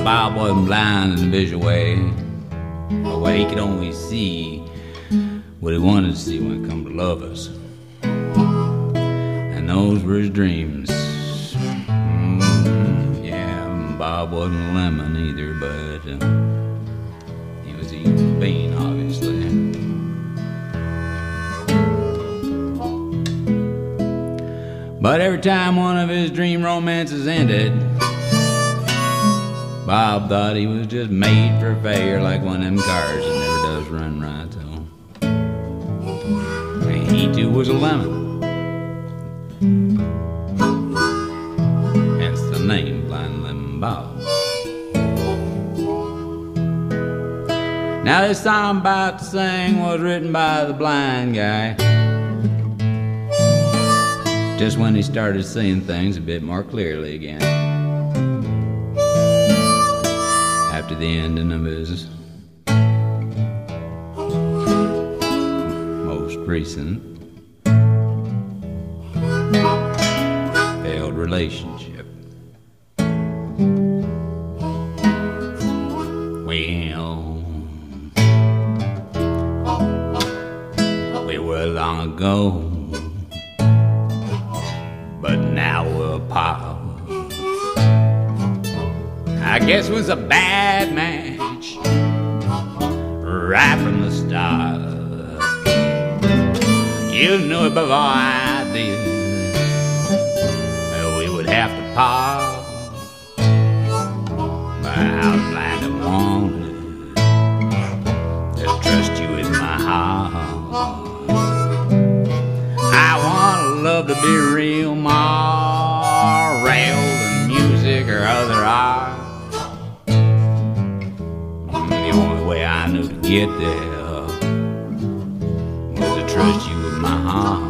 Bob wasn't blind in a visual way, but what he could only see what he wanted to see when it come to lovers. And those were his dreams. Yeah, Bob wasn't a lemon either, but he was a human being, obviously. But every time one of his dream romances ended, Bob thought he was just made for failure, like one of them cars that never does run right. So and he too was a lemon. Hence the name Blind Lemon Bob. Now this song I'm about to sing was written by the blind guy just when he started seeing things a bit more clearly again. After the ending of his most recent failed relationship. Well, we were long ago, but now we're apart. I guess it was a bad match right from the start. You knew it before I did, we would have to part. But I was blind and wanted to trust you with my heart. I want love to be real, more real than music or other art. The only way I knew to get there was to trust you with my heart.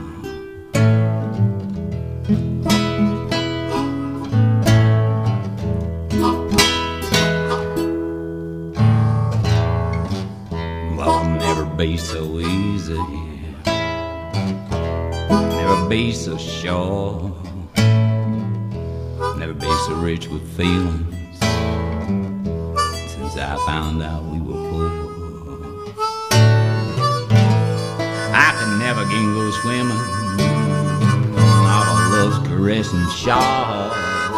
Love never be so easy, never be so sure, never be so rich with feelings. I found out we were poor, I could never go swimming off of love's caressing shore.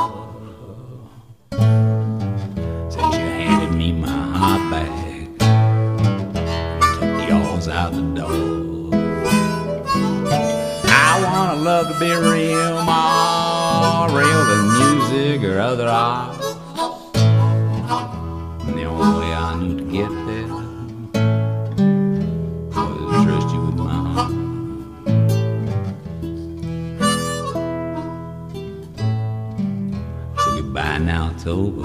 Since you handed me my heart back and took yours out the door, I want love to be real, more real than music or other art. The only way I knew to get there was to trust you with my heart. So goodbye now, it's over.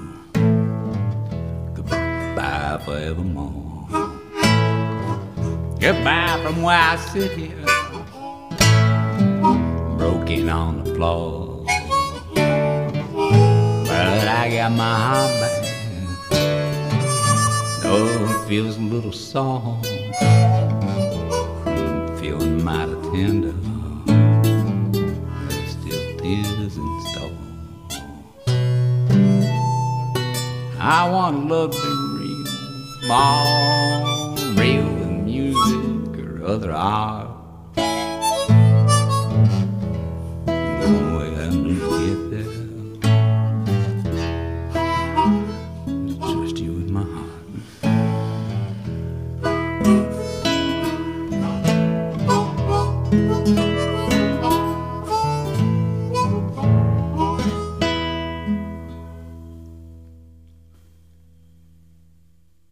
Goodbye forevermore. Goodbye from where I sit here, broken on the floor. But I got my heart back. Oh, it feels a little soft, feeling mighty tender. There's still tears in store. I want love to be real, more real than music or other art.